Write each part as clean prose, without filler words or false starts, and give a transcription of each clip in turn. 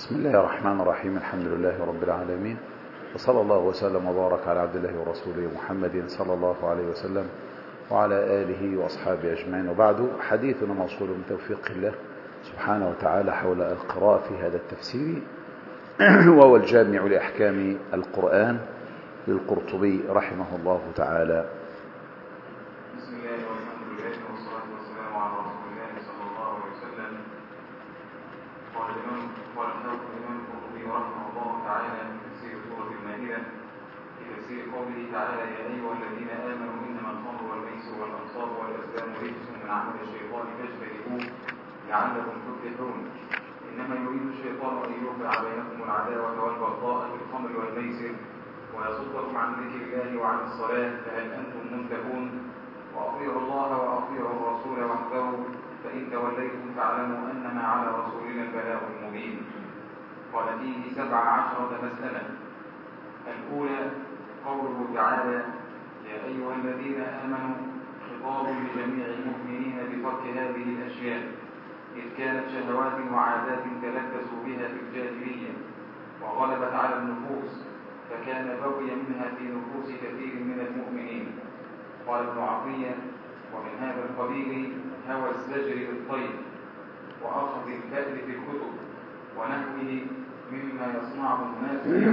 بسم الله الرحمن الرحيم. الحمد لله رب العالمين، وصلى الله وسلم وبارك على عبد الله ورسوله محمد صلى الله عليه وسلم وعلى آله وأصحابه أجمعين. وبعد، حديثنا موصول من توفيق الله سبحانه وتعالى حول القراءة في هذا التفسير، وهو الجامع لأحكام القرآن للقرطبي رحمه الله تعالى. بسم الله والحمد لله والصلاة والسلام على رسول الله صلى الله عليه وسلم. قال الإمام القرطبي رحمه الله تعالى في تفسير سورة المائدة في تفسير قوله تعالى: يا أيها الذين آمنوا إنما الخمر والميسر والأنصاب والأزلام رجس من عمل الشيطان فاجتنبوه لعلكم تفلحون. إنما يريد الشيطان أن يوقع بينكم العداوة والبغضاء في الخمر والميسر ويصدكم عن ذكر الله وعن الصلاة، فهل أنتم منتهون؟ وأطيعوا الله وأطيعوا الرسول واحذروا، فإن توليتم فاعلموا أنما على رسولنا البلاغ المبين. قال فيه 17 مسألة. الأولى قوله تعالى: يا أيها الذين آمنوا، خطاب لجميع المؤمنين بترك هذه الأشياء، إذ كانت شهوات وعادات تلبسوا بها في الجاهلية وغلبت على النفوس، فكان بغيا منها في نفوس كثير من المؤمنين. قال ابن عطية: ومن هذا القبيل هوى الزجر بالطير وأخذ الفأل في الكتب ونحوه مما يصنعه الناس.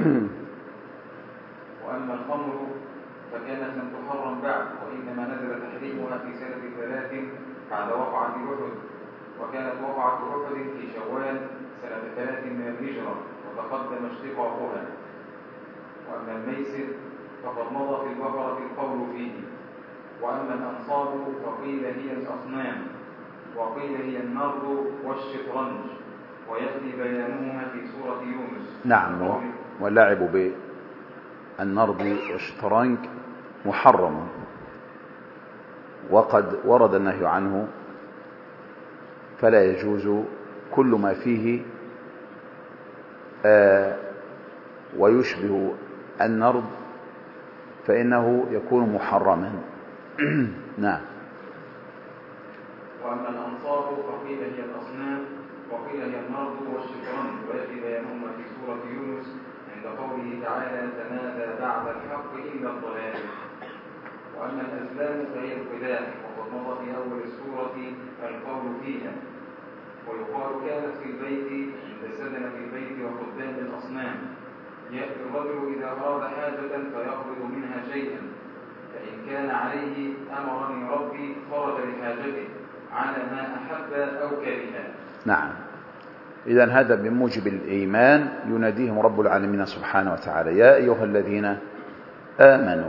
وأما الخمر فكانت لم تحرم بعد، وإنما نزل تحريمها في سنة 3 بعد وقعة أحد، وكانت وقعة أحد في شوال سنة 3 من الهجرة، وتقدم اشتقاقها. وأما الميسر فقد مضى في البقرة القول فيه. وأما الأنصاب فقيل هي الأصنام، وقيل هي النرد والشطرنج، ويأتي بيانهما في سورة يونس. نعم. واللعب بالنرد والشطرنج محرم، وقد ورد النهي عنه، فلا يجوز كل ما فيه ويشبه النرد فإنه يكون محرما. نعم. وأما الأنصاب فقيل هي الأصنام، وقيل هي النرد والشطرنج، ويأتي بيانهما في سورة يونس عند قوله تعالى: فماذا بعد الحق إلا الضلال. وأما الأزلام فهي الخداع، وقد مضى في أول السورة القول فيها. ويقال كانت في البيت عند سدنة البيت وخدام الأصنام. يأتي الرجل إذا أراد حاجة فيقبض منها شيئا، فإن كان عليه أمرني ربي خرج لحاجته على ما أحب أو كره. نعم. إذن هذا بموجب الإيمان يناديهم رب العالمين سبحانه وتعالى: يا أيها الذين آمنوا،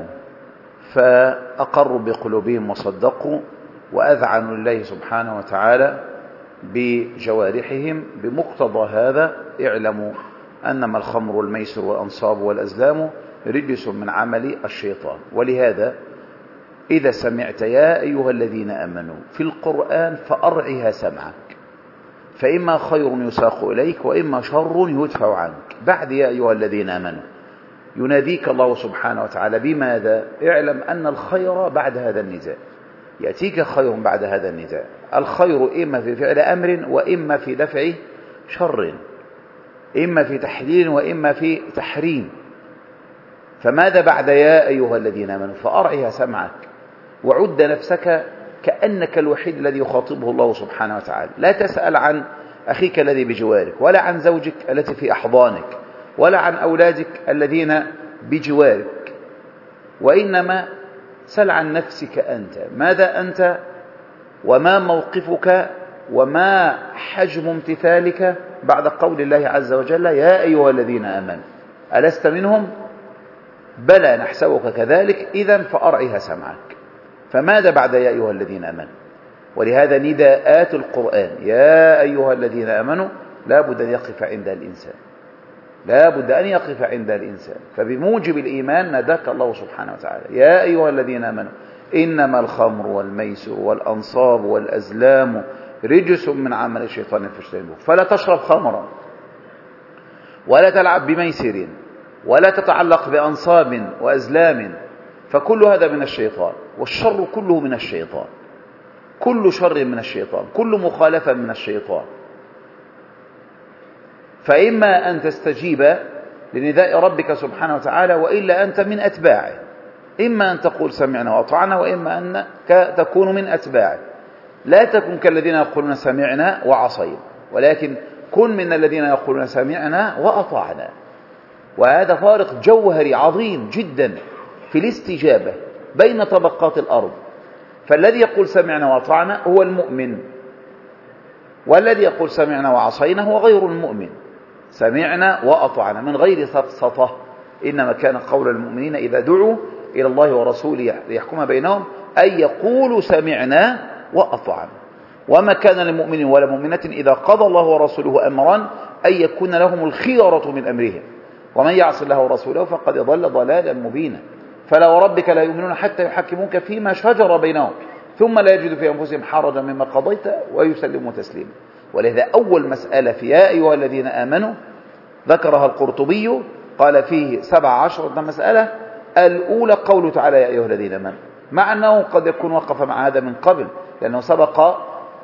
فأقروا بقلوبهم وصدقوا وأذعنوا لله سبحانه وتعالى بجوارحهم. بمقتضى هذا اعلموا أنما الخمر والميسر والأنصاب والأزلام رجس من عمل الشيطان. ولهذا إذا سمعت يا أيها الذين آمنوا في القرآن فأرعها سمعك، فإما خير يساق إليك وإما شر يدفع عنك. بعد يا أيها الذين آمنوا يناديك الله سبحانه وتعالى بماذا؟ اعلم أن الخير بعد هذا النداء، يأتيك خير بعد هذا النداء. الخير إما في فعل أمر وإما في دفع شر، إما في تحليل وإما في تحريم. فماذا بعد يا أيها الذين آمنوا؟ فأرعها سمعك، وعد نفسك كأنك الوحيد الذي يخاطبه الله سبحانه وتعالى. لا تسأل عن أخيك الذي بجوارك، ولا عن زوجك التي في أحضانك، ولا عن أولادك الذين بجوارك، وإنما سل عن نفسك أنت. ماذا أنت؟ وما موقفك؟ وما حجم امتثالك بعد قول الله عز وجل: يا أيها الذين آمنوا؟ ألست منهم؟ بلى نحسبك كذلك. إذن فأرعها سمعك. فماذا بعد يا أيها الذين آمنوا؟ ولهذا نداءات القرآن يا أيها الذين آمنوا لا بد أن يقف عند الإنسان، لا بد أن يقف عند الإنسان. فبموجب الإيمان ناداك الله سبحانه وتعالى: يا أيها الذين آمنوا إنما الخمر والميسر والأنصاب والأزلام رجس من عمل الشيطان فاجتنبوه. فلا تشرب خمرا، ولا تلعب بميسر، ولا تتعلق بأنصاب وأزلام، فكل هذا من الشيطان، والشر كله من الشيطان، كل شر من الشيطان، كل مخالفة من الشيطان. فإما أن تستجيب لنداء ربك سبحانه وتعالى، وإلا أنت من أتباعه. إما أن تقول سمعنا وأطعنا، وإما أنك تكون من أتباعه. لا تكن كالذين يقولون سمعنا وعصينا، ولكن كن من الذين يقولون سمعنا وأطعنا. وهذا فارق جوهري عظيم جدا في الاستجابة بين طبقات الأرض. فالذي يقول سمعنا وأطعنا هو المؤمن، والذي يقول سمعنا وعصينا هو غير المؤمن. سمعنا وأطعنا من غير سفسطة، إنما كان قول المؤمنين إذا دعوا إلى الله ورسوله ليحكم بينهم أن يقولوا سمعنا وأطعنا. وما كان لمؤمن ولا مؤمنة إذا قضى الله ورسوله أمرا أن يكون لهم الخيرة من أمرهم، ومن يعص الله ورسوله فقد ضل ضلالا مبينا. فلا وربك لا يؤمنون حتى يحكموك فيما شجر بينهم ثم لا يجدوا في أنفسهم حرجا مما قضيت ويسلموا تسليما. ولذا أول مسألة في يا أيها الذين آمنوا ذكرها القرطبي، قال فيه 17 مسألة. الأولى قوله تعالى يا أيها الذين آمنوا، مع أنه قد يكون وقف مع هذا من قبل، لأنه سبق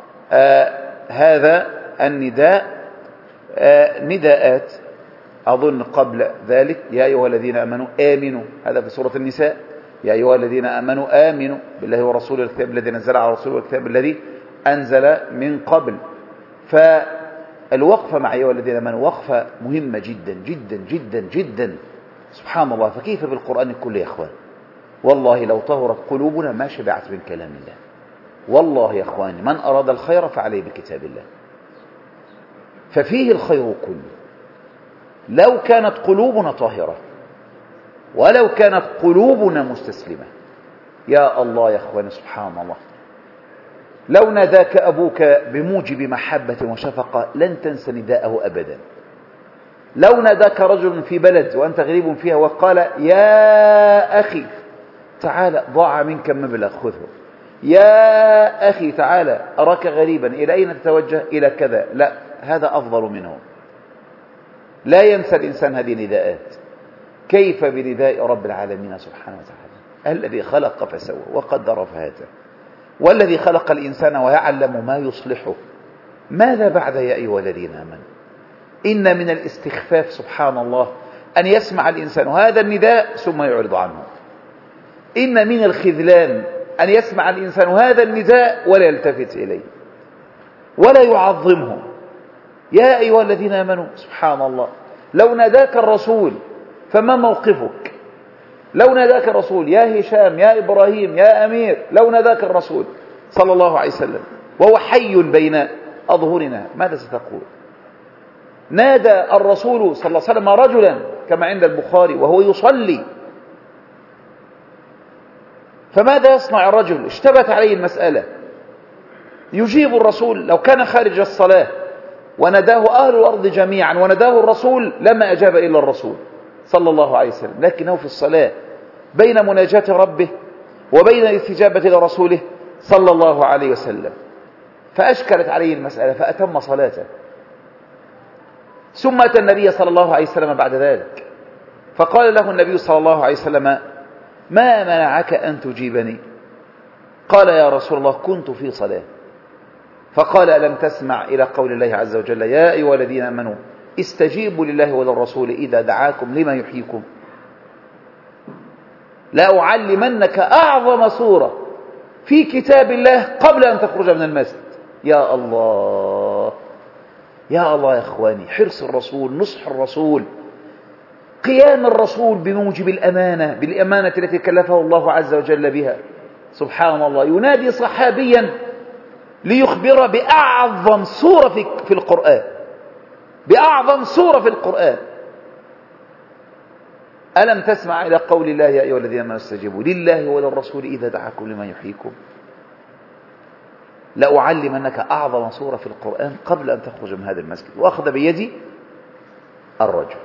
هذا النداء نداءات أظن قبل ذلك. يا أيها الذين آمنوا آمنوا، هذا في سورة النساء. يا أيها الذين آمنوا آمنوا بالله ورسوله الكتاب الذي نزل على رسوله والكتاب الذي أنزل من قبل. فالوقفة مع أيها الذين آمنوا وقفة مهمة جدا جدا جدا جدا. سبحان الله، فكيف بالقرآن كله يا أخوان؟ والله لو طهرت قلوبنا ما شبعت من كلام الله. والله يا أخواني من أراد الخير فعليه بكتاب الله، ففيه الخير كله. لو كانت قلوبنا طاهرة ولو كانت قلوبنا مستسلمة، يا الله يا أخواني سبحان الله، لو ناداك أبوك بموجب محبة وشفقة لن تنسى نداءه أبدا. لو ناداك رجل في بلد وأنت غريب فيها وقال يا أخي تعالى ضاع منك مبلغ خذه، يا أخي تعالى أراك غريبا إلى أين تتوجه؟ إلى كذا، لا هذا أفضل منه. لا ينسى الإنسان هذه النداءات. كيف بنداء رب العالمين سبحانه وتعالى الذي خلق فسوى وقدر فهدى، والذي خلق الإنسان ويعلم ما يصلحه. ماذا بعد يا أيها الذين آمنوا؟ إن من الاستخفاف سبحان الله أن يسمع الإنسان هذا النداء ثم يعرض عنه. إن من الخذلان أن يسمع الإنسان هذا النداء ولا يلتفت إليه ولا يعظمه. يا أيها الذين آمنوا سبحان الله، لو ناداك الرسول فما موقفك؟ لو ناداك الرسول يا هشام يا إبراهيم يا أمير، لو ناداك الرسول صلى الله عليه وسلم وهو حي بين أظهرنا ماذا ستقول؟ نادى الرسول صلى الله عليه وسلم رجلا كما عند البخاري وهو يصلي، فماذا يصنع الرجل؟ اشتبت عليه المسألة. يجيب الرسول لو كان خارج الصلاة ونداه أهل الأرض جميعا ونداه الرسول لما أجاب إلا الرسول صلى الله عليه وسلم، لكنه في الصلاة بين مناجاة ربه وبين الاستجابة لرسوله صلى الله عليه وسلم، فأشكلت عليه المسألة فأتم صلاته. ثم أتى النبي صلى الله عليه وسلم بعد ذلك فقال له النبي صلى الله عليه وسلم ما منعك أن تجيبني؟ قال يا رسول الله كنت في صلاة. فقال ألم تسمع إلى قول الله عز وجل يا أيها الذين آمنوا استجيبوا لله وللرسول إذا دعاكم لما يحييكم؟ لا أعلمنك أعظم سورة في كتاب الله قبل أن تخرج من المسجد. يا الله يا الله يا إخواني، حرص الرسول، نصح الرسول، قيام الرسول بموجب الأمانة، بالأمانة التي كلفه الله عز وجل بها. سبحان الله، ينادي صحابيا ليخبر بأعظم سورة في القرآن، بأعظم سورة في القرآن. ألم تسمع إلى قول الله يا أيها الذين آمنوا استجيبوا لله وللرسول إذا دعاكم لما يحييكم؟ لأعلمنك أعظم سورة في القرآن قبل أن تخرج من هذا المسجد. وأخذ بيدي الرجل،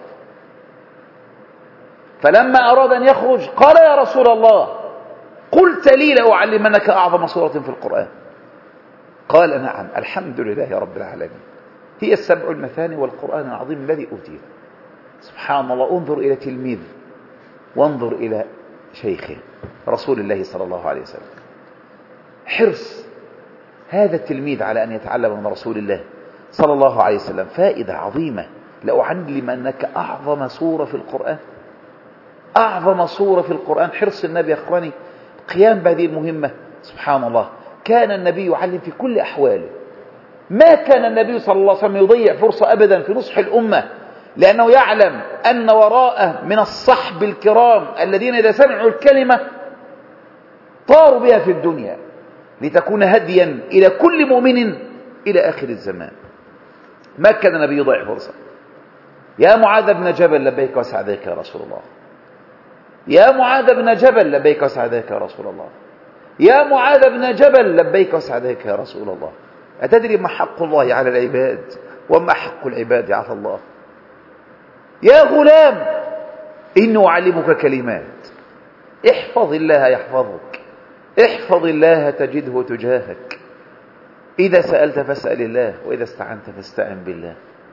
فلما أراد أن يخرج قال يا رسول الله قلت لي لأعلمنك أعظم سورة في القرآن؟ قال نعم الحمد لله رب العالمين، هي السبع المثاني والقرآن العظيم الذي أوتيه. سبحان الله، انظر إلى تلميذ وانظر إلى شيخه رسول الله صلى الله عليه وسلم. حرص هذا التلميذ على أن يتعلم من رسول الله صلى الله عليه وسلم فائدة عظيمة لأعلمنك أعظم سورة في القرآن، أعظم سورة في القرآن. حرص النبي يا أخواني قيام بهذه المهمة. سبحان الله، كان النبي يعلم في كل أحواله. ما كان النبي صلى الله عليه وسلم يضيع فرصة أبدا في نصح الأمة، لأنه يعلم أن وراءه من الصحب الكرام الذين إذا سمعوا الكلمة طاروا بها في الدنيا لتكون هديا إلى كل مؤمن إلى آخر الزمان. ما كان النبي يضيع فرصة. يا معاذ بن جبل لبيك وسعديك يا رسول الله، يا معاذ بن جبل لبيك وسعديك يا رسول الله، يا معاذ بن جبل لبيك وسعديك يا رسول الله. أتدري ما حق الله على العباد وما حق العباد على الله؟ يا غلام إني أعلمك كلمات، احفظ الله يحفظك، احفظ الله تجده تجاهك، إذا سألت فاسأل الله، وإذا استعنت فاستعن بالله.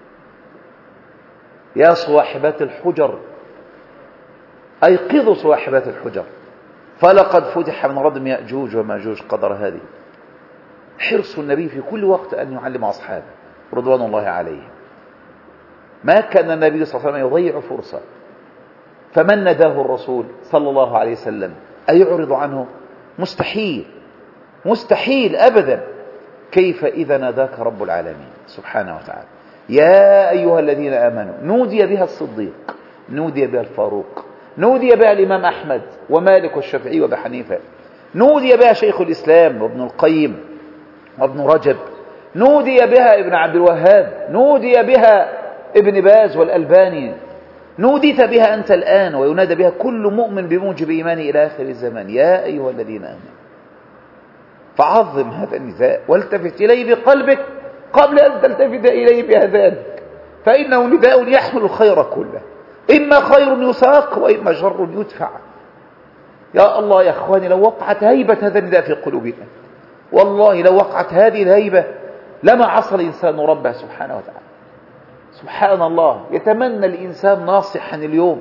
يا صواحبات الحجر أيقظوا صواحبات الحجر، فلقد فتح من ردم يأجوج وماجوج قدر هذه. حرص النبي في كل وقت أن يعلم أصحابه رضوان الله عليهم. ما كان النبي صلى الله عليه وسلم يضيع فرصة. فمن نداه الرسول صلى الله عليه وسلم أيعرض عنه؟ مستحيل، مستحيل أبدا. كيف إذا ناداك رب العالمين سبحانه وتعالى؟ يا أيها الذين آمنوا، نودي بها الصديق، نودي بها الفاروق، نودي بها الإمام أحمد ومالك والشافعي وأبي حنيفة، نودي بها شيخ الإسلام وابن القيم وابن رجب، نودي بها ابن عبد الوهاب، نودي بها ابن باز والألباني، نوديت بها أنت الآن، وينادى بها كل مؤمن بموجب إيمانه إلى آخر الزمان. يا أيها الذين آمنوا. فعظم هذا النداء والتفت إليه بقلبك قبل أن تلتفت إليه بأذانك، فإنه نداء يحمل الخير كله، إما خير يساق وإما شر يدفع. يا الله يا أخواني، لو وقعت هيبة هذا النداء في قلوبنا، والله لو وقعت هذه الهيبة لما عصى الإنسان ربه سبحانه وتعالى. سبحان الله، يتمنى الإنسان ناصحا اليوم،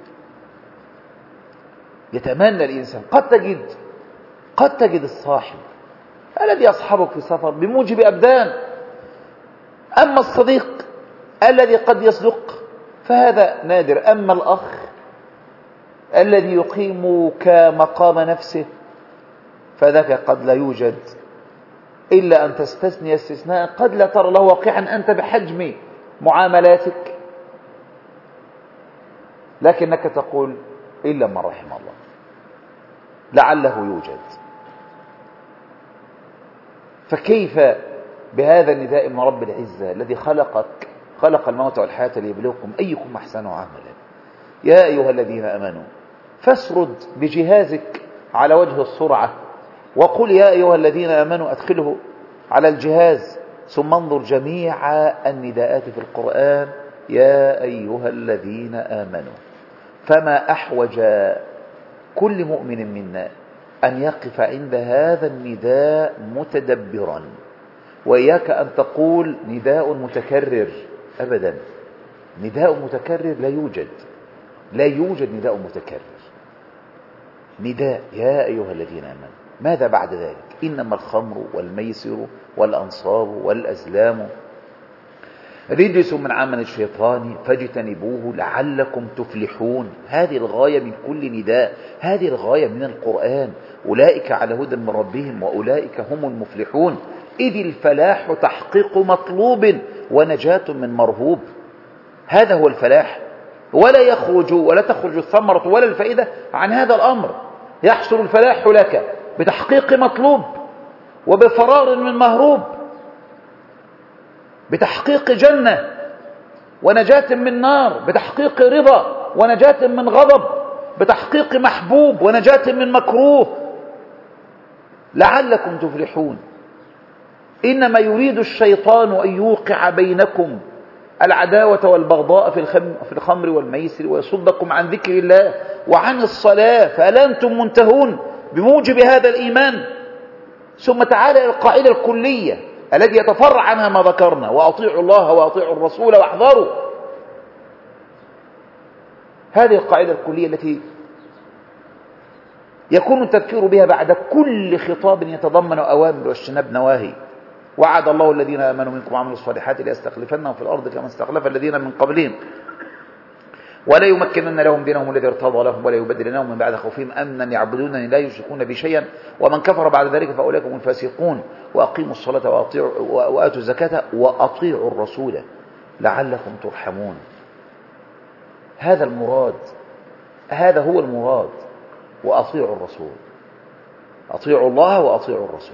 يتمنى الإنسان. قد تجد الصاحب الذي يصحبك في سفر بموجب أبدان، أما الصديق الذي قد يصدق فهذا نادر. أما الأخ الذي يقيمك مقام نفسه فذاك قد لا يوجد، إلا أن تستثني استثناء قد لا ترى له واقعا أنت بحجم معاملاتك، لكنك تقول إلا من رحم الله، لعله يوجد. فكيف بهذا النداء من رب العزة الذي خلق الموت والحياة ليبلوكم أيكم أحسن عملا. يا أيها الذين آمنوا، فاسرد بجهازك على وجه السرعة وقل يا أيها الذين آمنوا، أدخله على الجهاز، ثم انظر جميع النداءات في القرآن يا أيها الذين آمنوا. فما أحوج كل مؤمن منا أن يقف عند هذا النداء متدبرا، وإياك أن تقول نداء متكرر أبدا. نداء متكرر لا يوجد نداء متكرر. نداء يا أيها الذين آمنوا، ماذا بعد ذلك؟ إنما الخمر والميسر والأنصاب والأزلام رجس من عمل الشيطان فاجتنبوه لعلكم تفلحون. هذه الغاية من كل نداء، هذه الغاية من القرآن. أولئك على هدى من ربهم وأولئك هم المفلحون. إذ الفلاح تحقيق مطلوب ونجاة من مرهوب، هذا هو الفلاح. ولا تخرج الثمرة ولا الفائدة عن هذا الأمر. يحصل الفلاح لك بتحقيق مطلوب وبفرار من مهروب، بتحقيق جنة ونجاة من نار، بتحقيق رضا ونجاة من غضب، بتحقيق محبوب ونجاة من مكروه. لعلكم تفلحون. إنما يريد الشيطان أن يوقع بينكم العداوة والبغضاء في الخمر والميسر ويصدكم عن ذكر الله وعن الصلاة، فهل أنتم منتهون بموجب هذا الإيمان؟ ثم تعالى القاعدة الكلية التي يتفرع عنها ما ذكرنا: وأطيعوا الله وأطيعوا الرسول واحذروا. هذه القاعدة الكلية التي يكون التذكير بها بعد كل خطاب يتضمن أوامر واجتناب نواهي. وعد الله الذين آمنوا منكم وعملوا الصالحات ليستخلفنهم في الأرض كما استخلف الذين من قبلهم ولا يمكنن لهم دينهم الذي ارتضى لهم ولا يبدلنهم من بعد خوفهم أمنا يعبدونني لا يشركون بي شيئا ومن كفر بعد ذلك فأولئك هم الفاسقون وأقيموا الصلاة وآتوا الزكاة وأطيعوا الرسول لعلكم ترحمون. هذا المراد، هذا هو المراد. وأطيعوا الرسول، أطيعوا الله وأطيعوا الرسول.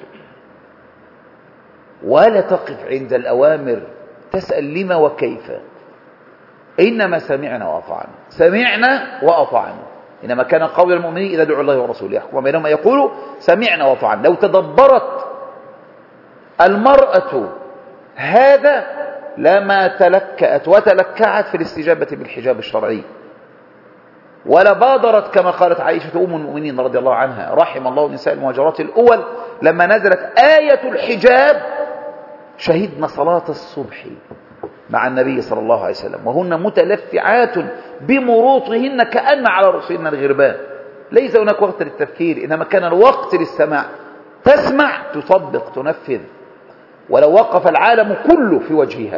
ولا تقف عند الأوامر تسأل لما وكيف، إنما سمعنا وأطعنا، سمعنا وأطعنا. إنما كان قول المؤمنين إذا دعوا الله ورسوله يحكم بينهم يقولوا سمعنا وأطعنا. لو تدبرت المرأة هذا لما تلكأت وتلكعت في الاستجابة بالحجاب الشرعي، ولا بادرت كما قالت عائشة أم المؤمنين رضي الله عنها رحم الله نساء المهاجرات الأول لما نزلت آية الحجاب شهدنا صلاة الصبح مع النبي صلى الله عليه وسلم وهن متلفعات بمروطهن كأن على رؤوسهن الغربان. ليس هناك وقت للتفكير، إنما كان الوقت للسماع. تسمع تطبق تنفذ، ولو وقف العالم كله في وجهها.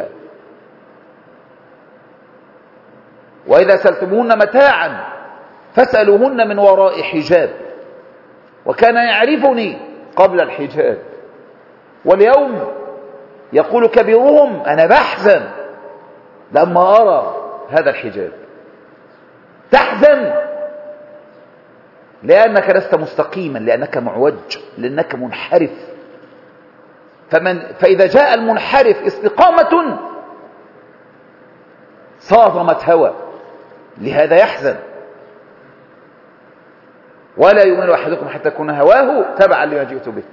وإذا سألتموهن متاعا فاسألوهن من وراء حجاب. وكان يعرفني قبل الحجاب، واليوم يقول كبيرهم أنا بحزن لما أرى هذا الحجاب. تحزن لأنك لست مستقيما، لأنك معوج، لأنك منحرف. فإذا جاء المنحرف استقامة صادمت هوى، لهذا يحزن. ولا يؤمن أحدكم حتى يكون هواه تبعا لما جئت به.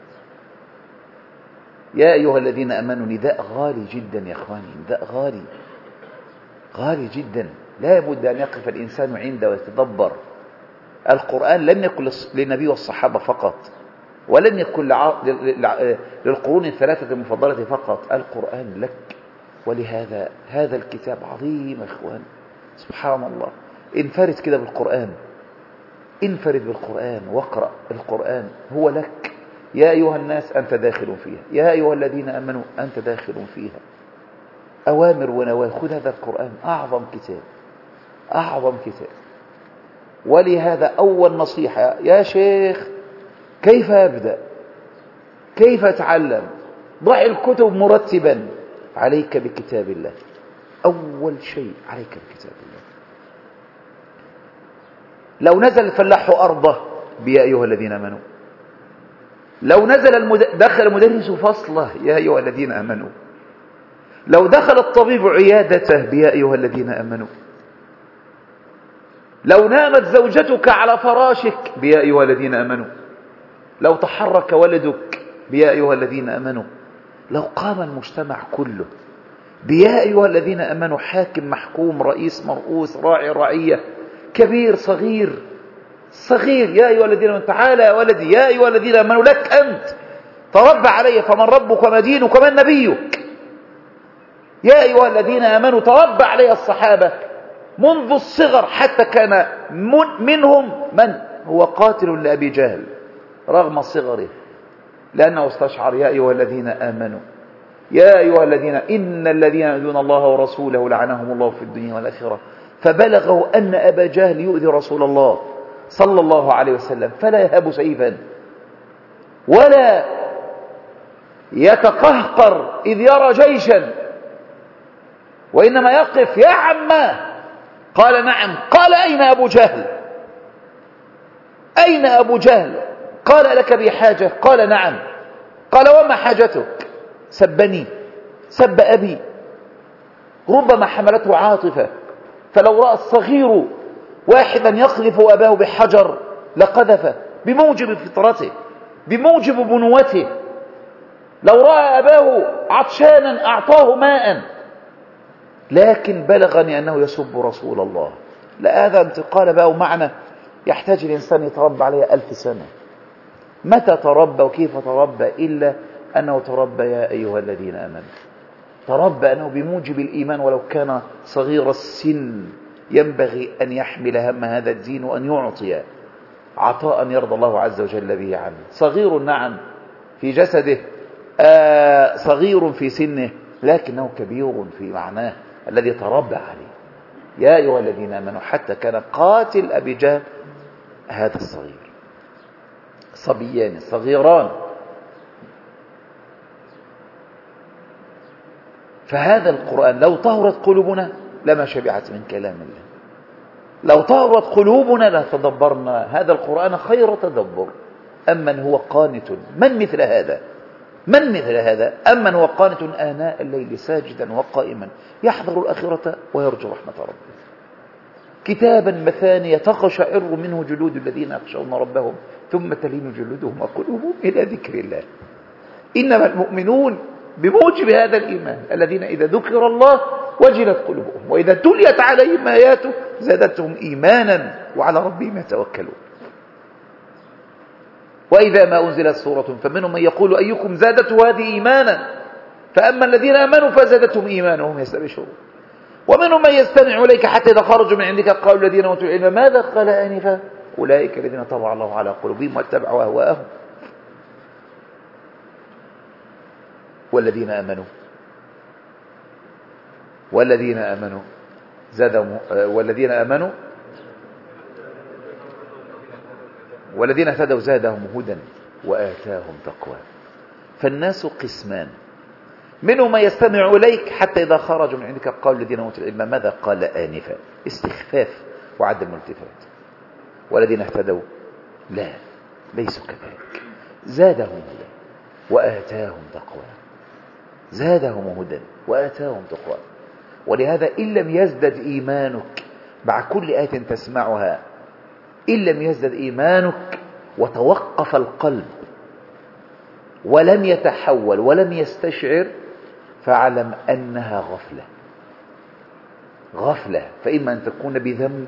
يا أيها الذين أمنوا نداء غالي جدا يا أخواني، نداء غالي غالي جدا. لا بد أن يقف الإنسان عنده ويتدبر. القرآن لم يكن للنبي والصحابة فقط، ولم يكن للقرون الثلاثة المفضلة فقط. القرآن لك، ولهذا هذا الكتاب عظيم يا إخوان. سبحان الله. انفرد كده بالقرآن، انفرد بالقرآن واقرأ القرآن، هو لك. يا أيها الناس أنت داخل فيها، يا أيها الذين آمنوا أنت داخل فيها. أوامر ونواهي. خذ هذا القرآن، أعظم كتاب، أعظم كتاب. ولهذا أول نصيحة يا شيخ، كيف أبدأ؟ كيف أتعلم؟ ضع الكتب مرتبا. عليك بكتاب الله، أول شيء عليك بكتاب الله. لو نزل الفلاح أرضه بيا أيها الذين آمنوا، لو نزل دخل المدرس فصله يا أيها الذين آمنوا، لو دخل الطبيب عيادته بيا أيها الذين آمنوا، لو نامت زوجتك على فراشك بيا أيها الذين آمنوا، لو تحرك ولدك بيا أيها الذين آمنوا، لو قام المجتمع كله بيا أيها الذين آمنوا، حاكم محكوم رئيس مرؤوس راعي رعية كبير صغير صغير، يا أيها الذين آمنوا تعالى يا ولدي، يا أيها الذين آمنوا لك أنت تربى علي، فمن ربك وما دينك ومن نبيك. يا أيها الذين آمنوا تربى علي الصحابة منذ الصغر حتى كان منهم من هو قاتل لأبي جهل رغم صغره، لأنه استشعر يا أيها الذين آمنوا، يا أيها الذين إن الذين يؤذون الله ورسوله لعنهم الله في الدنيا والآخرة. فبلغوا أن أبا جهل يؤذي رسول الله صلى الله عليه وسلم، فلا يهب سيفا ولا يتقهقر إذ يرى جيشا، وإنما يقف يا عماه. قال نعم. قال أين أبو جهل؟ أين أبو جهل؟ قال لك بي حاجة؟ قال نعم. قال وما حاجتك؟ سبني، سب أبي. ربما حملته عاطفة، فلو رأى الصغير واحدا يقذف أباه بحجر لقذفه بموجب فطرته بموجب بنوته. لو رأى أباه عطشانا أعطاه ماء. لكن بلغني أنه يسب رسول الله. لا، هذا انتقال بقى ومعنى يحتاج الإنسان يتربى عليه 1000 سنة. متى تربى وكيف تربى إلا أنه تربى يا أيها الذين آمنوا، تربى أنه بموجب الإيمان ولو كان صغير السن ينبغي أن يحمل هم هذا الدين وأن يعطي عطاء يرضى الله عز وجل به عنه. صغير نعم في جسده صغير في سنه لكنه كبير في معناه الذي تربى عليه. يا أيها الذين آمنوا حتى كان قاتل أبي جهل هذا الصغير، صبيان صغيران. فهذا القرآن لو طهرت قلوبنا لما شبعت من كلام الله، لو طهرت قلوبنا لتدبرنا هذا القرآن خير تدبر. أمن هو قانت، من مثل هذا، من مثل هذا؟ أمن هو قانت آناء الليل ساجدا وقائما يحذر الآخرة ويرجو رحمة ربه، كتابا مثانية تقشعر منه جلود الذين يخشون ربهم ثم تلين جلودهم وقلوبهم إلى ذكر الله. إنما المؤمنون بموجب هذا الإيمان الذين إذا ذكر الله وجلت قلوبهم وإذا تليت عليهم آياته زادتهم إيمانا وعلى ربهم يتوكلون. وإذا ما أنزلت سورة فمنهم من يقول أيكم زادته هذه إيمانا، فأما الذين آمنوا فزادتهم إيمانا وهم يستبشرون. ومنهم من يستمع إليك حتى إذا خرجوا من عندك قالوا الذين أوتوا العلم ماذا قال آنفا أولئك الذين طبع الله على قلوبهم واتبعوا أهواءهم. والذين آمنوا زادهم، والذين اهتدوا زادهم هدى وآتاهم تقوى. فالناس قسمان، منهم من يستمع إليك حتى إذا خرجوا من عندك قالوا الذين أوتوا العلم ماذا قال آنفا، استخفاف وعدم الالتفات. والذين اهتدوا لا، ليسوا كذلك، زادهم هدى وآتاهم تقوى، زادهم هدى وآتاهم تقوى. ولهذا إن لم يزدد إيمانك مع كل آية تسمعها، إن لم يزدد إيمانك وتوقف القلب ولم يتحول ولم يستشعر، فاعلم أنها غفلة. فإما أن تكون بذنب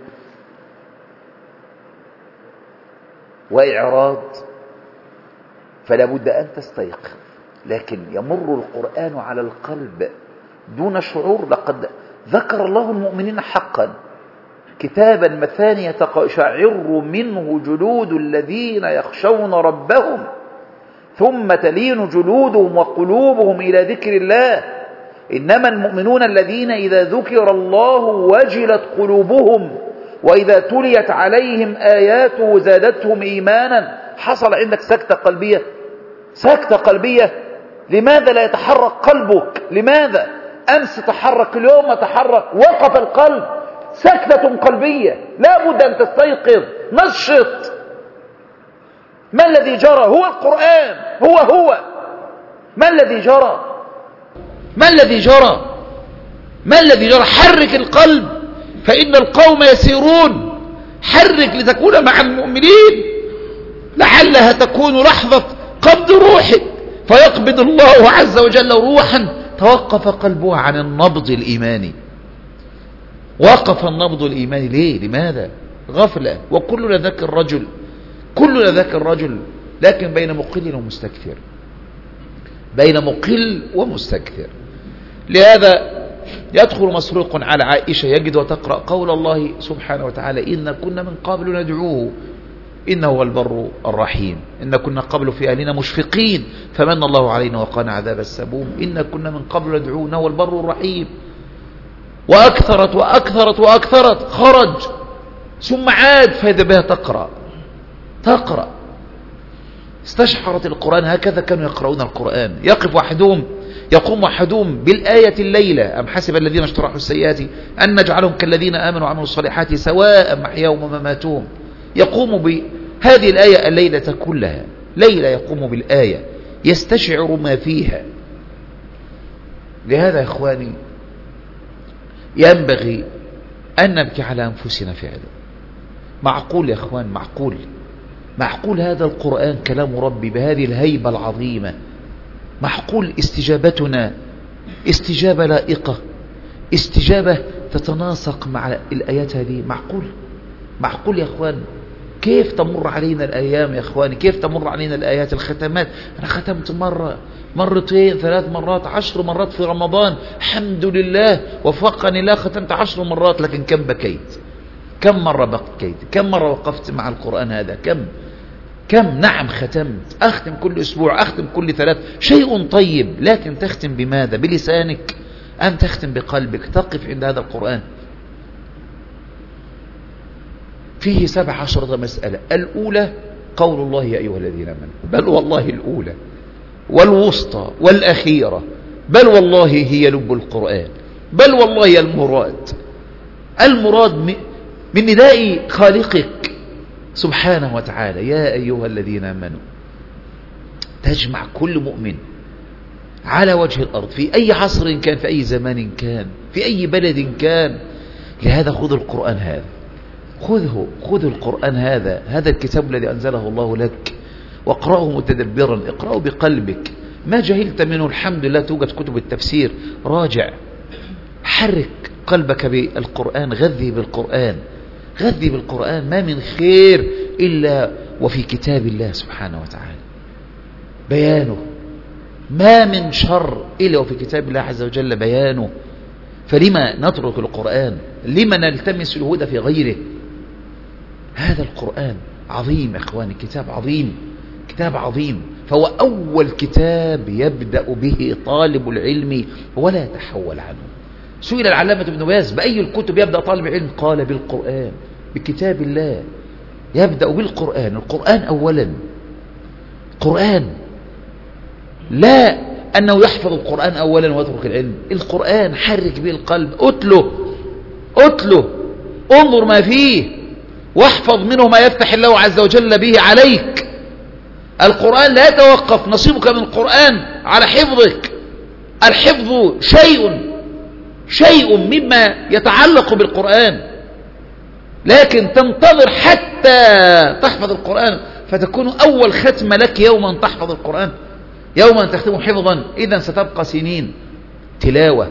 وإعراض، فلا بد أن تستيقظ. لكن يمر القرآن على القلب دون شعور. لقد ذكر الله المؤمنين حقا كتابا مثانية تقشعر منه جلود الذين يخشون ربهم ثم تلين جلودهم وقلوبهم إلى ذكر الله. إنما المؤمنون الذين إذا ذكر الله وجلت قلوبهم وإذا تليت عليهم آياته زادتهم إيمانا. حصل عندك سكتة قلبية. لماذا لا يتحرك قلبك؟ لماذا؟ أمس تحرك، اليوم تحرك، وقف القلب. سكتة قلبية، لا بد أن تستيقظ، نشط. ما الذي جرى؟ هو القرآن، هو ما الذي جرى؟ حرك القلب، فإن القوم يسيرون. حرك لتكون مع المؤمنين، لعلها تكون لحظة قبض روحك، فيقبض الله عز وجل روحا توقف قلبه عن النبض الإيماني. وقف النبض الإيماني ليه؟ لماذا؟ غفلة. وكلنا ذاك الرجل، لكن بين مقل ومستكثر. لهذا يدخل مسروق على عائشة يجد وتقرأ قول الله سبحانه وتعالى إن كنا من قبل ندعوه إنه هو البر الرحيم، إن كنا قبل في أهلنا مشفقين فمن الله علينا وقانا عذاب السموم، إن كنا من قبل ندعوه إنه هو البر الرحيم. وأكثرت خرج ثم عاد، فإذا بها تقرأ. استشعرت القرآن. هكذا كانوا يقرؤون القرآن. يقوم أحدهم بالآية الليلة أم حسب الذين اجترحوا السيئات أن نجعلهم كالذين آمنوا وعملوا الصالحات سواء محياهم ومماتهم. يقوم بهذه الآية الليلة كلها، ليلة يقوم بالآية يستشعر ما فيها. لهذا يا إخواني ينبغي أن نبكي على أنفسنا فعلا. معقول يا إخوان، معقول هذا القرآن كلام ربي بهذه الهيبة العظيمة؟ معقول استجابتنا استجابة لائقة، استجابة تتناسق مع الآيات هذه؟ معقول يا إخوان؟ كيف تمر علينا الأيام يا إخواني؟ كيف تمر علينا الآيات؟ الختمات، أنا ختمت مرة، مرتين، 3 مرات، 10 مرات في رمضان، الحمد لله وفقني الله، ختمت 10 مرات. لكن كم بكيت؟ كم مرة بكيت؟ كم مرة وقفت مع القرآن هذا؟ كم؟ كم؟ نعم ختمت، أختم كل أسبوع، أختم كل 3، شيء طيب، لكن تختم بماذا؟ بلسانك أم تختم بقلبك؟ تقف عند هذا القرآن. فيه 17 مسألة. الأولى قول الله يا أيها الذين آمنوا، بل والله الأولى والوسطى والأخيرة، بل والله هي لب القرآن، بل والله المراد من نداء خالقك سبحانه وتعالى يا أيها الذين آمنوا، تجمع كل مؤمن على وجه الأرض في أي عصر كان، في أي زمان كان، في أي بلد كان. لهذا خذ القرآن هذا، خذ القرآن هذا الكتاب الذي أنزله الله لك، واقرأه متدبرا، اقرأه بقلبك. ما جهلت منه الحمد لله توجد كتب التفسير، راجع، حرك قلبك بالقرآن، غذي بالقرآن. ما من خير إلا وفي كتاب الله سبحانه وتعالى بيانه، ما من شر إلا وفي كتاب الله عز وجل بيانه. فلما نترك القرآن؟ لما نلتمس الهدى في غيره؟ هذا القرآن عظيم يا إخواني، كتاب عظيم، فهو أول كتاب يبدأ به طالب العلم ولا يتحول عنه. سئل العلامة ابن باز بأي الكتب يبدأ طالب العلم؟ قال بالقرآن، بكتاب الله. يبدأ بالقرآن، القرآن أولا، قرآن، لا أنه يحفظ القرآن أولا ويترك العلم. القرآن حرك به القلب، أتله، انظر ما فيه، واحفظ منه ما يفتح الله عز وجل به عليك. القرآن لا يتوقف نصيبك من القرآن على حفظك. الحفظ شيء مما يتعلق بالقرآن، لكن تنتظر حتى تحفظ القرآن، فتكون أول ختمة لك يوما تحفظ القرآن، يوما تختمه حفظا. إذن ستبقى سنين تلاوة،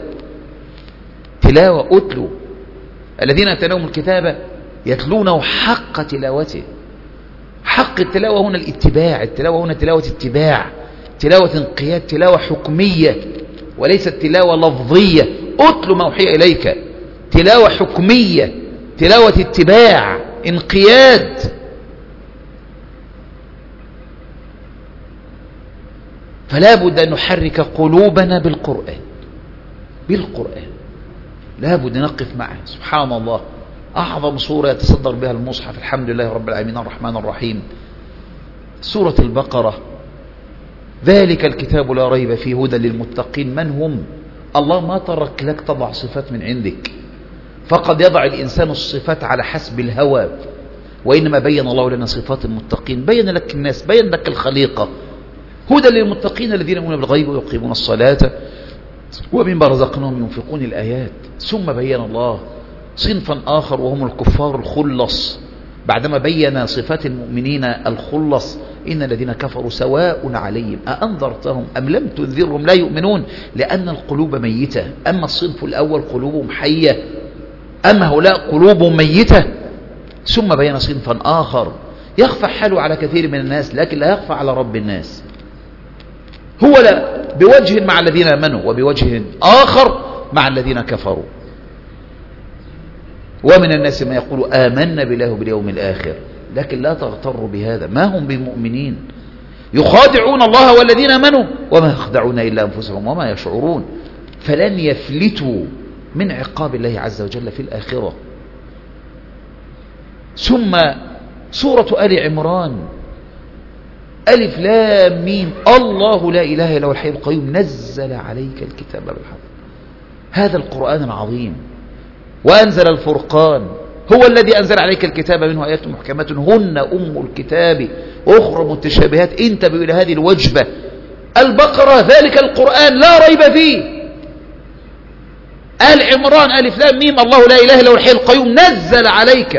أتلو. الذين يتلون الكتاب يتلونه حق تلاوته. حق التلاوة هنا الاتباع، التلاوة هنا تلاوة اتباع، تلاوة انقياد، تلاوة حكمية وليست تلاوة لفظية. أتل ما أوحي إليك، تلاوة حكمية، تلاوة اتباع، انقياد. فلا بد أن نحرك قلوبنا بالقرآن، لا بد نقف معه. سبحان الله، أعظم سورة يتصدر بها المصحف، الحمد لله رب العالمين الرحمن الرحيم، سورة البقرة. ذلك الكتاب لا ريب فيه هدى للمتقين. من هم؟ الله ما ترك لك تضع صفات من عندك، فقد يضع الإنسان الصفات على حسب الهوى، وإنما بين الله لنا صفات المتقين، بين لك الناس، بين لك الخليقة. هدى للمتقين الذين يؤمنون بالغيب ويقيمون الصلاة ومما رزقناهم ينفقون، الآيات. ثم بين الله صنفا آخر وهم الكفار الخلص، بعدما بين صفات المؤمنين الخلص: إن الذين كفروا سواء عليهم أأنذرتهم أم لم تنذرهم لا يؤمنون، لأن القلوب ميتة. أما الصنف الأول قلوبهم حية، أما هؤلاء قلوبهم ميتة. ثم بين صنفا آخر يخفى حاله على كثير من الناس، لكن لا يخفى على رب الناس. هو لا بوجه مع الذين آمنوا وبوجه آخر مع الذين كفروا. ومن الناس ما يقول آمنا بالله وباليوم الآخر، لكن لا تغتروا بهذا، ما هم بمؤمنين، يخادعون الله والذين آمنوا وما يخدعون إلا أنفسهم وما يشعرون. فلن يفلتوا من عقاب الله عز وجل في الآخرة. ثم سورة آل عمران، ألف لام ميم، الله لا إله إلا هو الحي القيوم نزل عليك الكتاب بالحق. هذا القرآن العظيم. وأنزل الفرقان، هو الذي أنزل عليك الكتاب منه آيات محكمات هن أم الكتاب وأخرى متشابهات. انتبهوا إلى هذه الوجبة. البقرة ذلك القرآن لا ريب فيه. آل عمران ألف لام ميم، الله لا إله إلا هو الحي القيوم نزل عليك.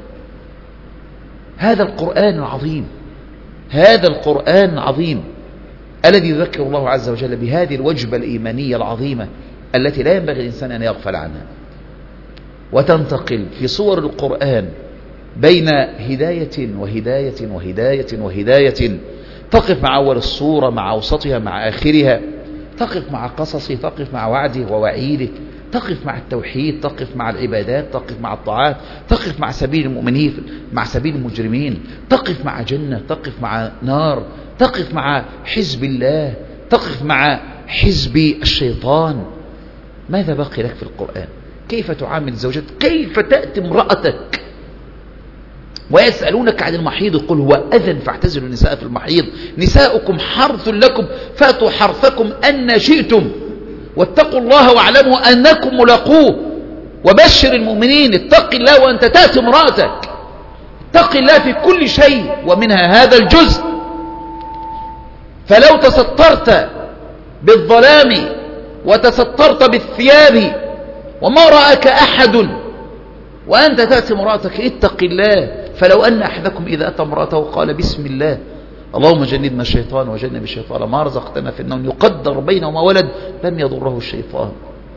هذا القرآن العظيم، هذا القرآن العظيم الذي يذكر الله عز وجل بهذه الوجبة الإيمانية العظيمة التي لا ينبغي الإنسان أن يغفل عنها. وتنتقل في صور القرآن بين هداية وهداية وهداية وهداية، تقف مع أول الصورة، مع أوسطها، مع آخرها، تقف مع قصصه، تقف مع وعده ووعيده، تقف مع التوحيد، تقف مع العبادات، تقف مع الطاعات، تقف مع سبيل المؤمنين، مع سبيل المجرمين، تقف مع جنة، تقف مع نار، تقف مع حزب الله، تقف مع حزب الشيطان. ماذا باقي لك في القرآن؟ كيف تعامل زوجتك؟ كيف تأتي امرأتك؟ ويسألونك عن المحيض قل هو أذن فاعتزلوا النساء في المحيض نساؤكم حرث لكم فاتوا حرثكم أن شئتم واتقوا الله واعلموا أنكم ملاقوه. وبشر المؤمنين، اتق الله وأنت تأتي امرأتك، اتق الله في كل شيء ومنها هذا الجزء. فلو تسترت بالظلام وتسترت بالثياب وما رأك أحد وأنت تأتي امرأتك، اتق الله. فلو أن أحدكم إذا أتى امرأته قال بسم الله اللهم جنبنا الشيطان وجنب الشيطان ما رزقتنا في النوم يقدر بينهما ولد لم يضره الشيطان،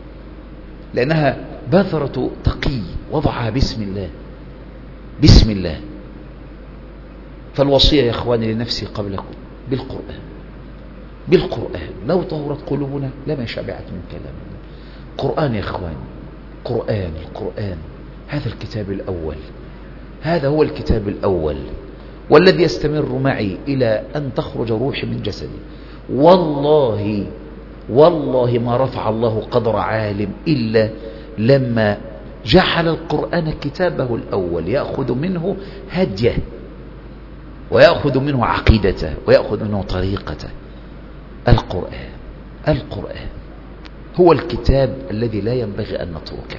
لأنها بذرة تقي وضعها بسم الله. بسم الله. فالوصية يا إخواني لنفسي قبلكم بالقرآن. بالقرآن. لو طهرت قلوبنا لما شبعت من كلامنا. قرآن يا إخواني، قرآن. القرآن هذا الكتاب الأول، هذا هو الكتاب الأول والذي يستمر معي إلى أن تخرج روحي من جسدي. والله والله ما رفع الله قدر عالم إلا لما جعل القرآن كتابه الأول، يأخذ منه هديه ويأخذ منه عقيدته ويأخذ منه طريقته. القرآن. القرآن هو الكتاب الذي لا ينبغي أن نتركه.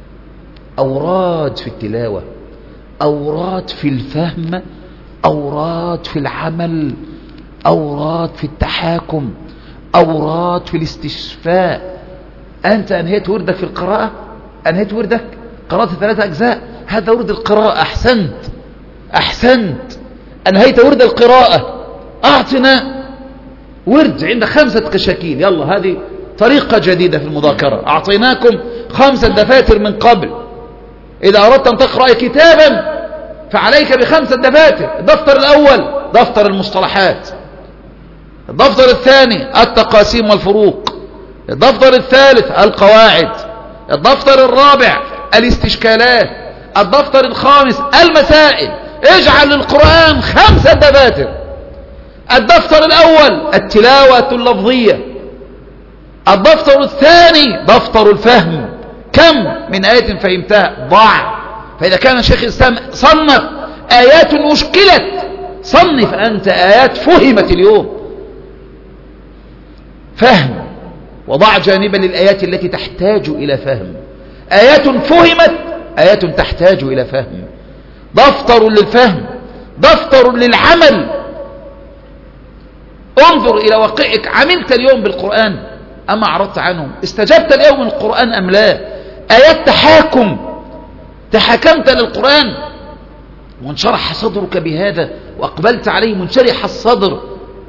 أوراد في التلاوة، أوراد في الفهم، أوراد في العمل، أوراد في التحاكم، أوراد في الاستشفاء. أنت أنهيت وردك في القراءة، أنهيت وردك، قرأت 3 أجزاء، هذا ورد القراءة. أحسنت أحسنت، أنهيت ورد القراءة. أعطنا ورد عند 5 كشاكيل، يلا هذه طريقة جديدة في المذاكرة. أعطيناكم 5 دفاتر من قبل. إذا أردت أن تقرأ كتابا فعليك ب5 دفاتر. الدفتر الأول دفتر المصطلحات، الدفتر الثاني التقاسيم والفروق، الدفتر الثالث القواعد، الدفتر الرابع الاستشكالات، الدفتر الخامس المسائل. اجعل للقرآن 5 دفاتر. الدفتر الأول التلاوة اللفظية، الدفتر الثاني دفتر الفهم، كم من آية فهمتها ضع. فإذا كان شيخ الإسلام صنف آيات أشكلت، صنف أنت آيات فهمت اليوم. فهم، وضع جانبا للآيات التي تحتاج إلى فهم. آيات فهمت، آيات تحتاج إلى فهم. دفتر للفهم، دفتر للعمل. انظر إلى واقعك، عملت اليوم بالقرآن أما أعرضت عنه؟ استجبت اليوم من القرآن أم لا؟ آيات تحاكم، تحاكمت للقرآن وانشرح صدرك بهذا وأقبلت عليه منشرح الصدر.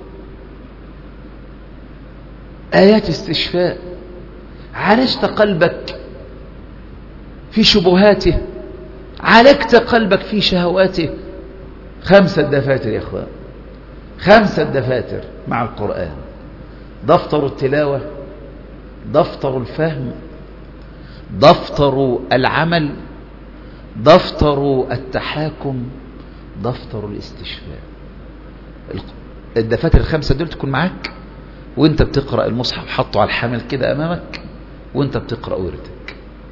آيات استشفاء، عالجت قلبك في شبهاته، عالجت قلبك في شهواته. 5 دفاتر يا أخوان، 5 دفاتر مع القرآن. دفتر التلاوة، دفتر الفهم، دفتر العمل، دفتر التحاكم، دفتر الاستشفاء. الدفاتر ال5 دول تكون معك وانت بتقرأ المصحف، حطه على الحامل كده امامك وانت بتقرأ وردك،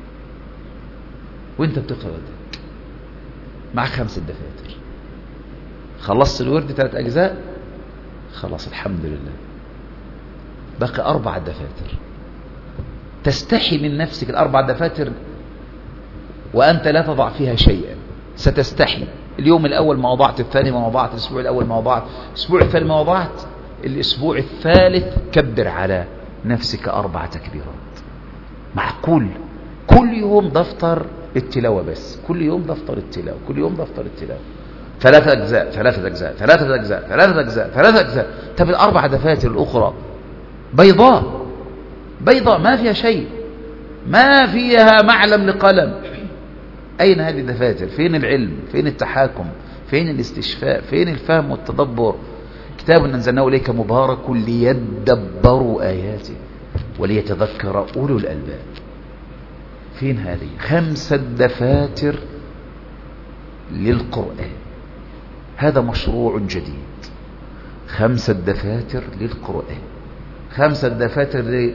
وانت بتقرأ وردك مع 5 دفاتر. خلصت الورد 3 أجزاء، خلاص الحمد لله، بقى 4 دفاتر. تستحي من نفسك ال4 دفاتر وأنت لا تضع فيها شيئا، ستستحي. اليوم الأول ما وضعت، الثاني ما وضعت، الأسبوع الأول ما وضعت، الأسبوع الثاني ما وضعت، الأسبوع الثالث كبر على نفسك 4 تكبيرات. معقول كل يوم دفتر التلاوة بس، كل يوم دفتر التلاوة، كل يوم دفتر التلاوة. 3 أجزاء 3 أجزاء 3 أجزاء 3 أجزاء 3 أجزاء. طب ال4 دفاتر الأخرى بيضاء بيضاء ما فيها شيء، ما فيها معلم لقلم. أين هذه الدفاتر؟ فين العلم؟ فين التحاكم؟ فين الاستشفاء؟ فين الفهم والتدبر؟ كتاب أنزلناه إليك مبارك ليدبروا آياته وليتذكر أولو الألباب. فين هذه 5 دفاتر للقرآن. هذا مشروع جديد، 5 دفاتر للقرآن، 5 دفاتر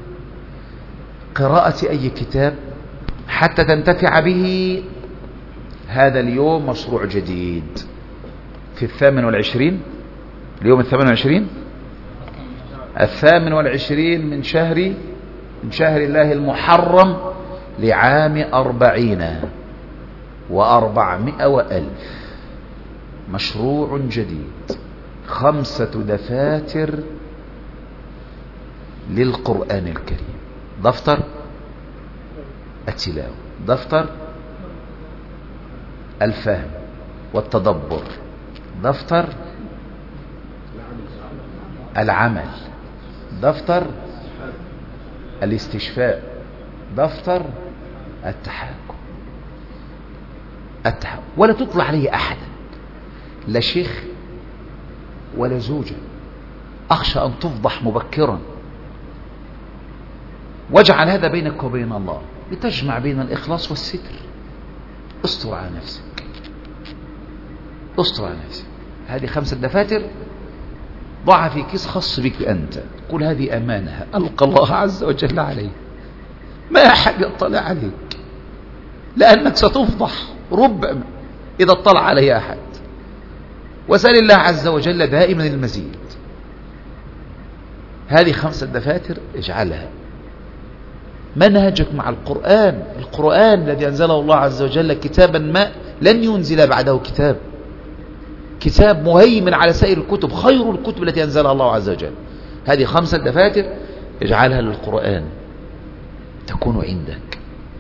لقراءة أي كتاب حتى تنتفع به. هذا اليوم مشروع جديد في 28، اليوم 28 من شهر الله المحرم لعام 40 و400 وألف. مشروع جديد، 5 دفاتر للقرآن الكريم. دفتر التلاوة، دفتر الفهم والتدبر، دفتر العمل، دفتر الاستشفاء، دفتر التحاكم. ولا تطلع عليه أحدا، لا شيخ ولا زوجة، أخشى أن تفضح مبكرا. واجعل هذا بينك وبين الله لتجمع بين الإخلاص والستر. استر على نفسك، استر على نفسك. هذه 5 دفاتر ضعها في كيس خاص بك أنت، قل هذه أمانة ألقى الله عز وجل عليه، ما أحد يطلع عليك، لأنك ستفضح ربما إذا اطلع عليه أحد. وسأل الله عز وجل دائما المزيد. هذه 5 دفاتر اجعلها منهجك مع القرآن. القرآن الذي أنزله الله عز وجل كتابا ما لن ينزل بعده كتاب مهيمن على سائر الكتب، خير الكتب التي أنزلها الله عز وجل. هذه 5 دفاتر اجعلها للقرآن تكون عندك،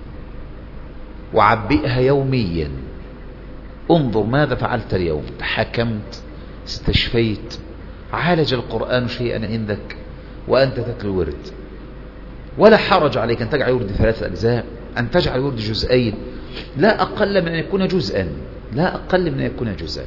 وعبئها يوميا. انظر ماذا فعلت اليوم، تحكمت، استشفيت، عالج القرآن شيئا عندك وأنت تتلو ورد. ولا حرج عليك أن تجعل ورد 3 أجزاء، أن تجعل ورد جزئين، لا أقل من أن يكون جزءا، لا أقل من أن يكون جزءا.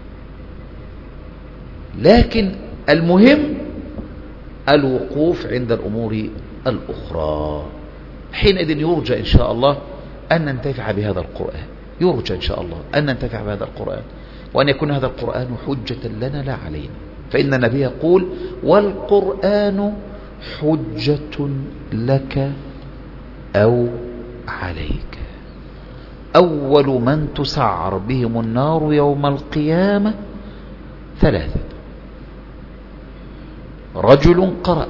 لكن المهم الوقوف عند الأمور الأخرى. حينئذ يرجى إن شاء الله أن ننتفع بهذا القرآن، يرجى إن شاء الله أن ننتفع بهذا القرآن، وأن يكون هذا القرآن حجة لنا لا علينا. فإن النبي يقول والقرآن حجة لك أو عليك. أول من تسعر بهم النار يوم القيامة 3: رجل قرأ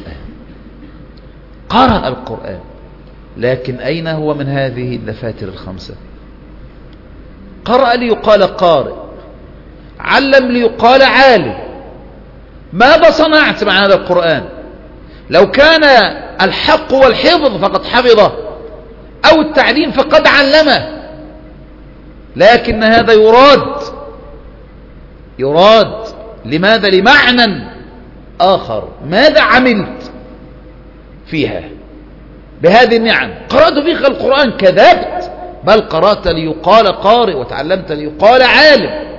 القرآن، لكن أين هو من هذه الدفاتر ال5؟ قرأ ليقال قارئ، علم ليقال عالم. ماذا صنعت مع هذا القرآن؟ لو كان الحق والحفظ فقد حفظه، أو التعليم فقد علمه، لكن هذا يراد لماذا؟ لمعنى آخر. ماذا عملت فيها بهذه النعم؟ قرأت فيك القرآن، كذبت، بل قرأت ليقال قارئ وتعلمت ليقال عالم.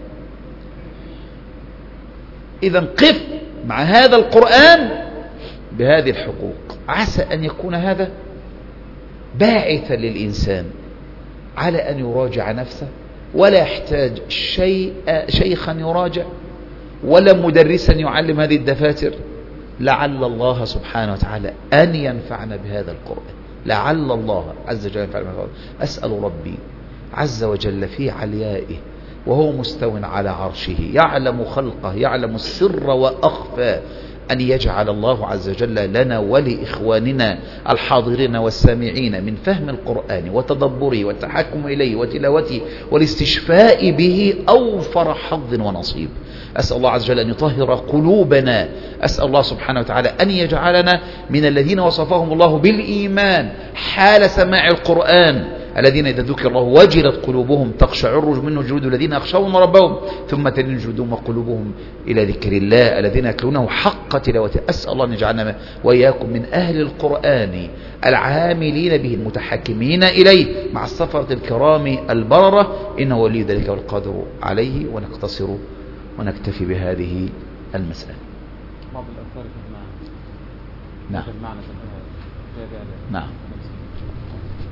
إذا قف مع هذا القرآن بهذه الحقوق. عسى أن يكون هذا باعثا للإنسان على أن يراجع نفسه، ولا يحتاج شيخا يراجع ولا مدرسا يعلم هذه الدفاتر. لعل الله سبحانه وتعالى أن ينفعنا بهذا القرآن، لعل الله عز وجل ينفعنا بهذا القرآن. أسأل ربي عز وجل في عليائه وهو مستو على عرشه، يعلم خلقه، يعلم السر وأخفى، أن يجعل الله عز وجل لنا ولإخواننا الحاضرين والسامعين من فهم القرآن وتدبره والتحكم إليه وتلاوته والاستشفاء به أوفر حظ ونصيب. أسأل الله عز وجل أن يطهر قلوبنا، أسأل الله سبحانه وتعالى أن يجعلنا من الذين وصفهم الله بالإيمان حال سماع القرآن، الذين إذا ذكر الله وجلت قلوبهم تقشعر منه جلود الذين يخشون ربهم ثم تلين جلودهم وقلوبهم إلى ذكر الله الذين يتلونه حق تلاوته. أسأل الله أن يجعلنا وإياكم من أهل القرآن العاملين به المتحكمين إليه مع السفرة الكرام البررة، إنه ولي ذلك والقادر عليه. ونقتصر ونكتفي بهذه المسألة. بعض الأذكار في المعنى. نعم. في المعنى. نعم.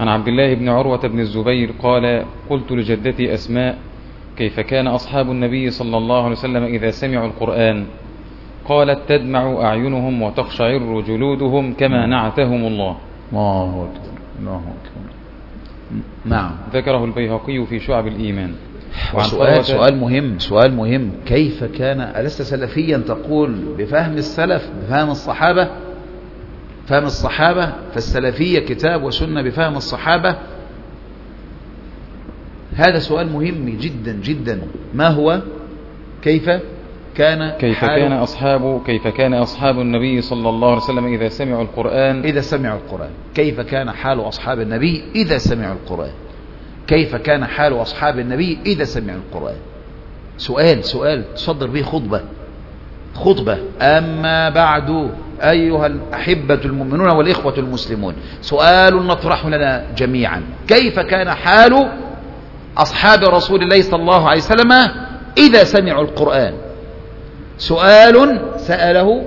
عن عبد الله بن عروة بن الزبير قال: قلت لجدتي أسماء: كيف كان أصحاب النبي صلى الله عليه وسلم إذا سمعوا القرآن؟ قالت: تدمع أعينهم وتقشعر جلودهم كما نعتهم الله. الله أكبر الله أكبر. نعم. ذكره البيهقي في شعب الإيمان. سؤال مهم. كيف كان؟ ألست سلفيا تقول بفهم السلف بفهم الصحابة؟ فهم الصحابة، فالسلفية كتاب وسنة بفهم الصحابة. هذا سؤال مهم جدا جدا. ما هو؟ كيف كان أصحاب النبي صلى الله عليه وسلم إذا سمعوا القرآن؟ كيف كان حال أصحاب النبي إذا سمعوا القرآن؟ كيف كان حال أصحاب النبي إذا سمعوا القرآن؟ سؤال تصدر به خطبة. أما بعد أيها الأحبة المؤمنون والإخوة المسلمون، سؤال نطرح لنا جميعا: كيف كان حال أصحاب رسول الله صلى الله عليه وسلم إذا سمعوا القرآن؟ سؤال سأله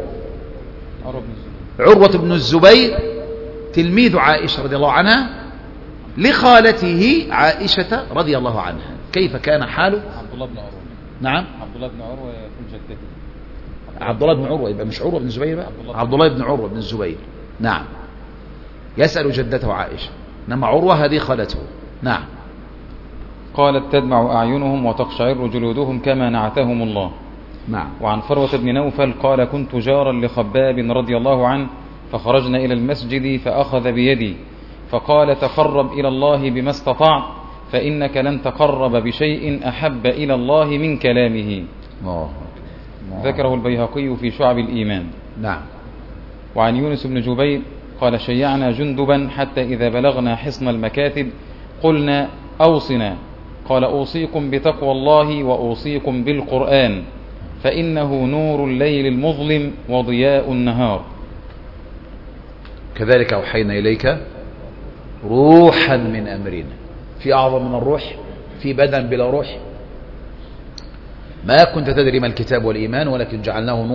عروة بن الزبير تلميذ عائشة رضي الله عنها لخالته عائشة رضي الله عنها. كيف كان حاله؟ عبد الله بن عروة. نعم، عبد الله بن عروة يكون جدته. عبد الله بن عروة، يبقى مش عروة بن الزبير بقى، عبد الله بن عروة بن الزبير. نعم، يسأل جدته عائشة، إنما عروة هذه خالته. نعم. قالت: تدمع أعينهم وتقشعر جلودهم كما نعتهم الله. نعم. وعن فروة بن نوفل قال: كنت جارا لخباب رضي الله عنه، فخرجنا إلى المسجد فأخذ بيدي فقال: تقرب إلى الله بما استطعت، فإنك لن تقرب بشيء أحب إلى الله من كلامه. ذكره البيهقي في شعب الإيمان. نعم. وعن يونس بن جبير قال: شيعنا جندبا حتى إذا بلغنا حصن المكاتب قلنا: أوصنا. قال: أوصيكم بتقوى الله وأوصيكم بالقرآن، فإنه نور الليل المظلم وضياء النهار. كذلك أوحينا إليك روحا من أمرنا. في أعظم من الروح؟ في بدن بلا روح؟ ما كنت تدري ما الكتاب والإيمان ولكن جعلناه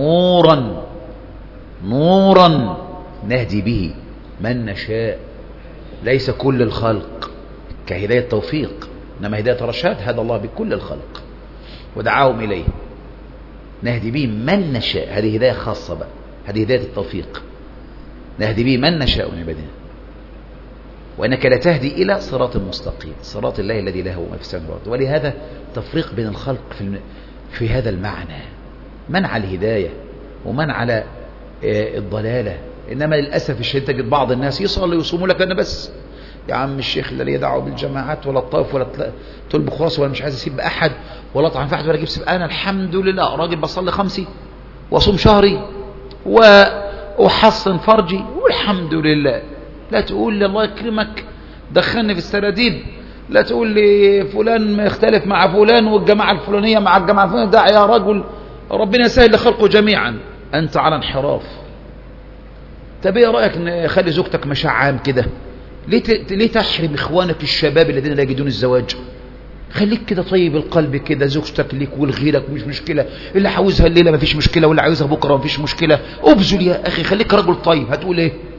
نورا نهدي به من نشاء. ليس كل الخلق كهداية توفيق، إنما هداية رشاد هدى الله بكل الخلق ودعاهم إليه. نهدي به من نشاء، هذه هداية خاصة بقى، هذه هداية التوفيق. نهدي به من نشاء من عبادنا، وأنك لا تهدي إلى صراط مستقيم، صراط الله الذي له ما في السماوات والأرض. ولهذا تفريق بين الخلق في هذا المعنى، من على الهداية ومن على الضلالة. إنما للأسف الشديد تجد بعض الناس يصلي ويصوموا لك أنا بس يا عم الشيخ لا ليه دعوه بالجماعات ولا الطائف ولا تلبخ راسه ولا مش عايز اسيب احد ولا اطعن في احد ولا اجيب سيب. انا الحمد لله راجل بصلي 5 واصوم شهري واحصن فرجي والحمد لله. لا تقول لي الله يكرمك دخلني في السراديب، لا تقول لي فلان يختلف مع فلان والجماعه الفلانيه مع الجماعه الفلانيه. دع يا رجل، ربنا يسهل لخلقه جميعا، انت على انحراف. طب ايه رايك نخلي زوجتك مشاع عام كده؟ ليه تحرم اخوانك الشباب الذين لا يجدون الزواج؟ خليك كده طيب القلب كده، زوجتك ليك ولغيرك مش مشكله، اللي عاوزها الليله مفيش مشكله واللي عاوزها بكره مفيش مشكله. ابذل يا اخي، خليك رجل طيب. هتقول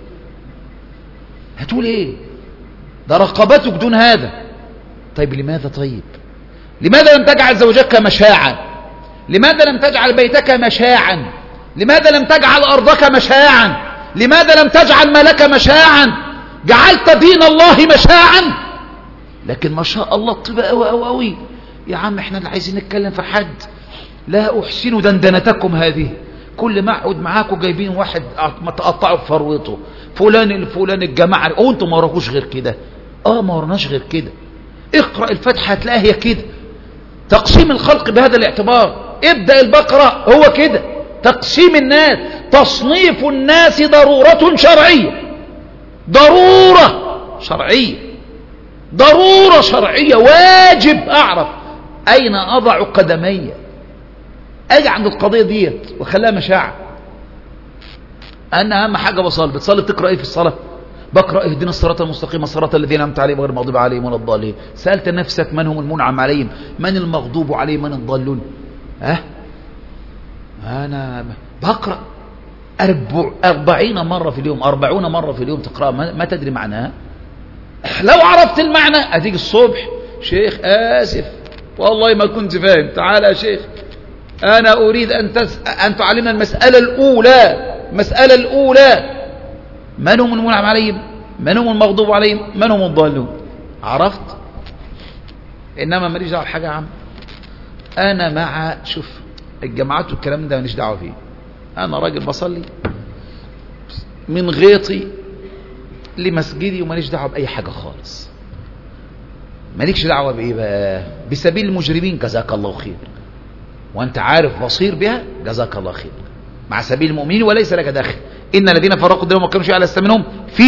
ايه؟ ده رقبتك دون هذا. طيب لماذا؟ لماذا لم تجعل زوجك مشاعا؟ لماذا لم تجعل بيتك مشاعا؟ لماذا لم تجعل ارضك مشاعا؟ لماذا لم تجعل مالك مشاعا؟ جعلت دين الله مشاعا. لكن ما شاء الله طيبة قوي يا عم، احنا اللي عايزين نتكلم في حد. لا احسن دندنتكم هذه، كل ما اقعد معاكم جايبين واحد ما تقطعوا في فروته، فلان الجماعه. انتم ما وراكوش غير كده؟ ما ورناش غير كده. اقرا الفاتحه هتلاقيها هي كده. تقسيم الخلق بهذا الاعتبار. ابدا البقره هو كده. تقسيم الناس، تصنيف الناس ضروره شرعيه، ضرورة شرعية. واجب أعرف أين أضع قدمي، أجي عند القضية ديت وخليها مشاعر. أنا أهم حاجة بتصلي بتقرأ إيه في الصلاة؟ بقرأ اهدنا الصراط المستقيم صراط الذين أنعمت عليهم غير المغضوب عليهم ولا الضالين. سألت نفسك من هم المنعم عليهم؟ من المغضوب عليهم؟ من الضالون؟ أنا بقرأ 40 مرة في اليوم، 40 مرة في اليوم تقرأ ما تدري معناها. لو عرفت المعنى هتيجي الصبح: شيخ آسف والله ما كنت فاهم، تعالى يا شيخ أنا أريد أن تعلمنا المسألة الأولى من هم المنعم عليهم، من هم المغضوب عليهم، من هم الضالون. عرفت؟ إنما ماليش دعوة بحاجة يا عم، أنا مع شوف الجماعات والكلام ده ماليش دعوة فيه. أنا راجل بصلي من غيطي لمسجدي وماليش دعوة بأي حاجة خالص. مالكش دعوة بإيه بقى؟ بسبيل المجرمين جزاك الله خير، وأنت عارف بصير بها جزاك الله خير. مع سبيل المؤمنين وليس لك داخل. إن الذين فرقوا دينهم وكانوا شيعا لست منهم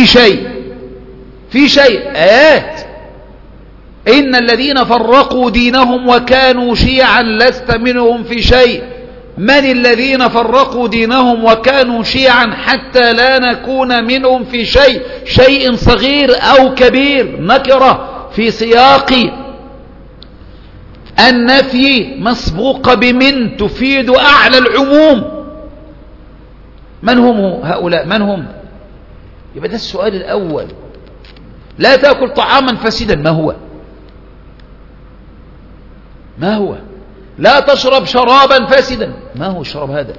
في شيء آيات. إن الذين فرقوا دينهم وكانوا شيعا لست منهم في شيء. من الذين فرقوا دينهم وكانوا شيعا حتى لا نكون منهم في شيء صغير أو كبير، نكرة في سياق النفي مسبوقة بمن تفيد أعلى العموم. من هم هؤلاء؟ من هم؟ يبقى ده السؤال الأول. لا تأكل طعاما فاسدا، ما هو؟ لا تشرب شرابا فاسدا، ما هو الشراب هذا؟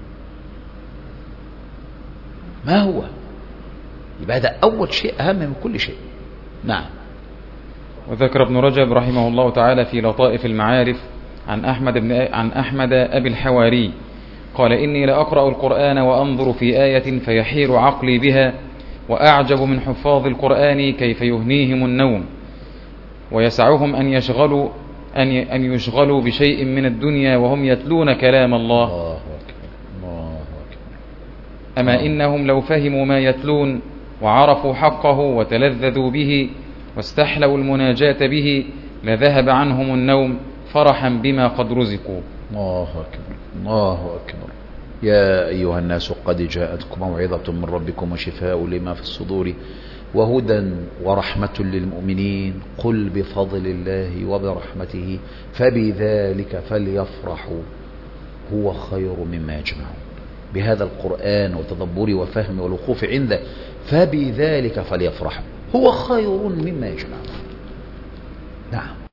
ما هو؟ يبقى هذا أول شيء أهم من كل شيء. نعم. وذكر ابن رجب رحمه الله تعالى في لطائف المعارف عن أحمد أبي الحواري قال: إني لأقرأ القرآن وأنظر في آية فيحير عقلي بها، وأعجب من حفاظ القرآن كيف يهنيهم النوم ويسعهم أن يشغلوا بشيء من الدنيا وهم يتلون كلام الله. أما إنهم لو فهموا ما يتلون وعرفوا حقه وتلذذوا به واستحلوا المناجاة به لذهب عنهم النوم فرحا بما قد رزقوا. الله أكبر، الله أكبر. يا أيها الناس قد جاءتكم موعظة من ربكم وشفاء لما في الصدور وهدى ورحمة للمؤمنين. قل بفضل الله وبرحمته فبذلك فليفرحوا هو خير مما يجمعون. بهذا القرآن وتدبره وفهمه والوقوف عنده فبذلك فليفرحوا هو خير مما يجمعون. نعم.